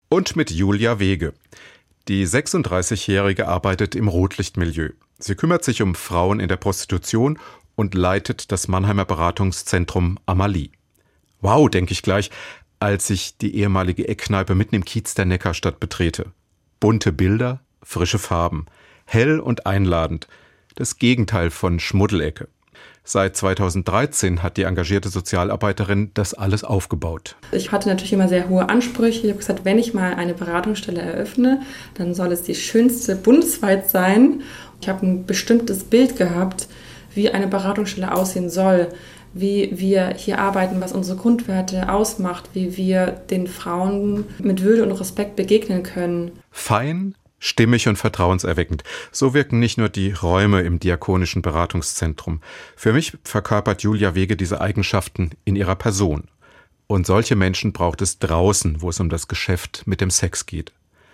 Und mit Julia Wege. Die 36-Jährige arbeitet im Rotlichtmilieu. Sie kümmert sich um Frauen in der Prostitution und leitet das Mannheimer Beratungszentrum Amalie. Wow, denke ich gleich, als ich die ehemalige Eckkneipe mitten im Kiez der Neckarstadt betrete. Bunte Bilder, frische Farben, hell und einladend. Das Gegenteil von Schmuddelecke. Seit 2013 hat die engagierte Sozialarbeiterin das alles aufgebaut. Ich hatte natürlich immer sehr hohe Ansprüche. Ich habe gesagt, wenn ich mal eine Beratungsstelle eröffne, dann soll es die schönste bundesweit sein. Ich habe ein bestimmtes Bild gehabt, wie eine Beratungsstelle aussehen soll, wie wir hier arbeiten, was unsere Grundwerte ausmacht, wie wir den Frauen mit Würde und Respekt begegnen können. Fein, stimmig und vertrauenserweckend. So wirken nicht nur die Räume im Diakonischen Beratungszentrum. Für mich verkörpert Julia Wege diese Eigenschaften in ihrer Person. Und solche Menschen braucht es draußen, wo es um das Geschäft mit dem Sex geht.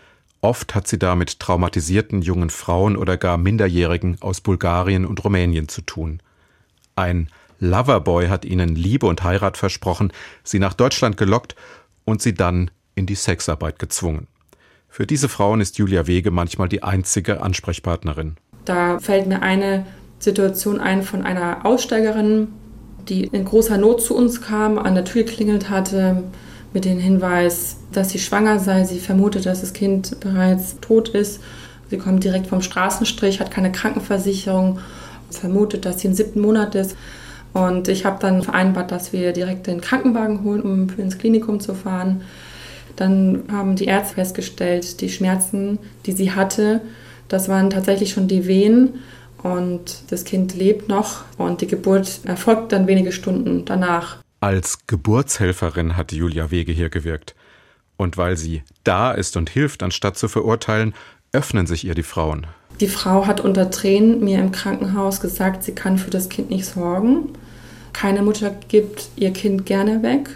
Oft hat sie da mit traumatisierten jungen Frauen oder gar Minderjährigen aus Bulgarien und Rumänien zu tun. Ein Loverboy hat ihnen Liebe und Heirat versprochen, sie nach Deutschland gelockt und sie dann in die Sexarbeit gezwungen. Für diese Frauen ist Julia Wege manchmal die einzige Ansprechpartnerin. Da fällt mir eine Situation ein von einer Aussteigerin, die in großer Not zu uns kam, an der Tür geklingelt hatte mit dem Hinweis, dass sie schwanger sei. Sie vermutet, dass das Kind bereits tot ist. Sie kommt direkt vom Straßenstrich, hat keine Krankenversicherung, vermutet, dass sie im 7. Monat ist. Und ich habe dann vereinbart, dass wir direkt den Krankenwagen holen, um ins Klinikum zu fahren. Dann haben die Ärzte festgestellt, die Schmerzen, die sie hatte, das waren tatsächlich schon die Wehen und das Kind lebt noch und die Geburt erfolgt dann wenige Stunden danach. Als Geburtshelferin hat Julia Wege hier gewirkt. Und weil sie da ist und hilft, anstatt zu verurteilen, öffnen sich ihr die Frauen. Die Frau hat unter Tränen mir im Krankenhaus gesagt, sie kann für das Kind nicht sorgen. Keine Mutter gibt ihr Kind gerne weg.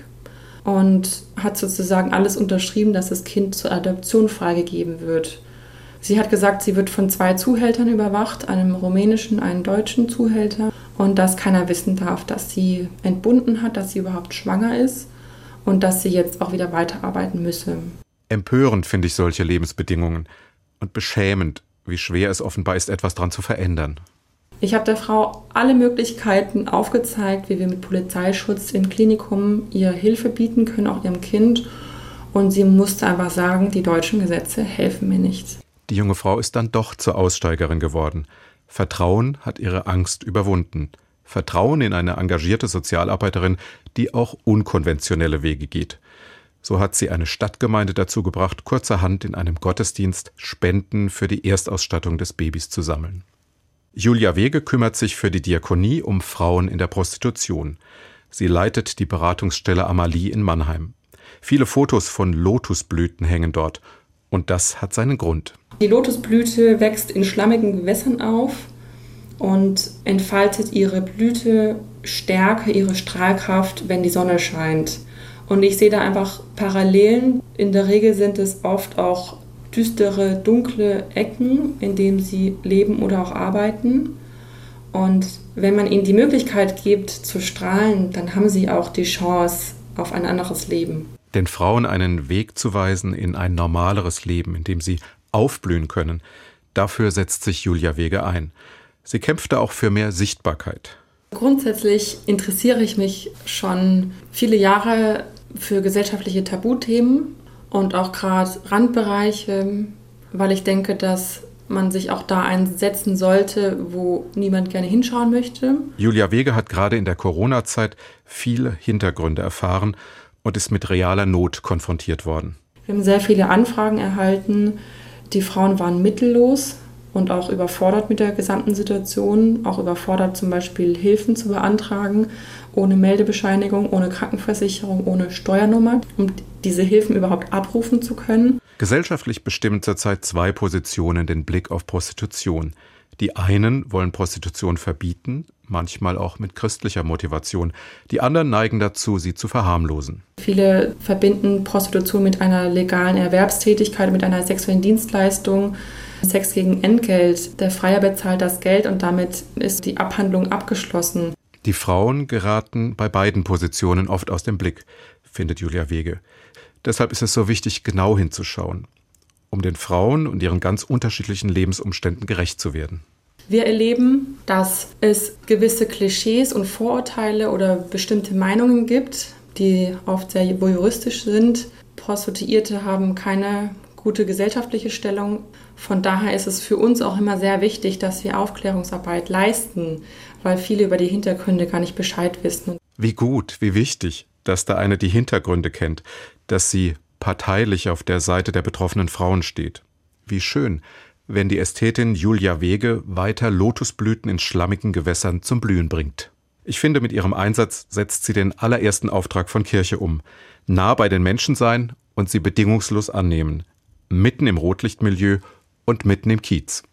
Und hat sozusagen alles unterschrieben, dass das Kind zur Adoption freigegeben wird. Sie hat gesagt, sie wird von 2 Zuhältern überwacht, einem rumänischen, einem deutschen Zuhälter. Und dass keiner wissen darf, dass sie entbunden hat, dass sie überhaupt schwanger ist und dass sie jetzt auch wieder weiterarbeiten müsse. Empörend finde ich solche Lebensbedingungen und beschämend, wie schwer es offenbar ist, etwas daran zu verändern. Ich habe der Frau alle Möglichkeiten aufgezeigt, wie wir mit Polizeischutz im Klinikum ihr Hilfe bieten können, auch ihrem Kind. Und sie musste einfach sagen, die deutschen Gesetze helfen mir nicht. Die junge Frau ist dann doch zur Aussteigerin geworden. Vertrauen hat ihre Angst überwunden. Vertrauen in eine engagierte Sozialarbeiterin, die auch unkonventionelle Wege geht. So hat sie eine Stadtgemeinde dazu gebracht, kurzerhand in einem Gottesdienst Spenden für die Erstausstattung des Babys zu sammeln. Julia Wege kümmert sich für die Diakonie um Frauen in der Prostitution. Sie leitet die Beratungsstelle Amalie in Mannheim. Viele Fotos von Lotusblüten hängen dort. Und das hat seinen Grund. Die Lotusblüte wächst in schlammigen Gewässern auf und entfaltet ihre Blütestärke, ihre Strahlkraft, wenn die Sonne scheint. Und ich sehe da einfach Parallelen. In der Regel sind es oft auch düstere, dunkle Ecken, in denen sie leben oder auch arbeiten. Und wenn man ihnen die Möglichkeit gibt, zu strahlen, dann haben sie auch die Chance auf ein anderes Leben. Den Frauen einen Weg zu weisen in ein normaleres Leben, in dem sie aufblühen können, dafür setzt sich Julia Wege ein. Sie kämpfte auch für mehr Sichtbarkeit. Grundsätzlich interessiere ich mich schon viele Jahre für gesellschaftliche Tabuthemen und auch gerade Randbereiche, weil ich denke, dass man sich auch da einsetzen sollte, wo niemand gerne hinschauen möchte. Julia Wege hat gerade in der Corona-Zeit viele Hintergründe erfahren und ist mit realer Not konfrontiert worden. Wir haben sehr viele Anfragen erhalten. Die Frauen waren mittellos und auch überfordert mit der gesamten Situation, auch überfordert zum Beispiel Hilfen zu beantragen, ohne Meldebescheinigung, ohne Krankenversicherung, ohne Steuernummer, um diese Hilfen überhaupt abrufen zu können. Gesellschaftlich bestimmen zurzeit 2 Positionen den Blick auf Prostitution. Die einen wollen Prostitution verbieten, manchmal auch mit christlicher Motivation. Die anderen neigen dazu, sie zu verharmlosen. Viele verbinden Prostitution mit einer legalen Erwerbstätigkeit, mit einer sexuellen Dienstleistung. Sex gegen Entgelt. Der Freier bezahlt das Geld und damit ist die Abhandlung abgeschlossen. Die Frauen geraten bei beiden Positionen oft aus dem Blick, findet Julia Wege. Deshalb ist es so wichtig, genau hinzuschauen, um den Frauen und ihren ganz unterschiedlichen Lebensumständen gerecht zu werden. Wir erleben, dass es gewisse Klischees und Vorurteile oder bestimmte Meinungen gibt, die oft sehr voyeuristisch sind. Prostituierte haben keine gute gesellschaftliche Stellung. Von daher ist es für uns auch immer sehr wichtig, dass wir Aufklärungsarbeit leisten, weil viele über die Hintergründe gar nicht Bescheid wissen. Wie gut, wie wichtig, dass da eine die Hintergründe kennt, dass sie parteilich auf der Seite der betroffenen Frauen steht. Wie schön, wenn die Ästhetin Julia Wege weiter Lotusblüten in schlammigen Gewässern zum Blühen bringt. Ich finde, mit ihrem Einsatz setzt sie den allerersten Auftrag von Kirche um. Nah bei den Menschen sein und sie bedingungslos annehmen. Mitten im Rotlichtmilieu und mitten im Kiez.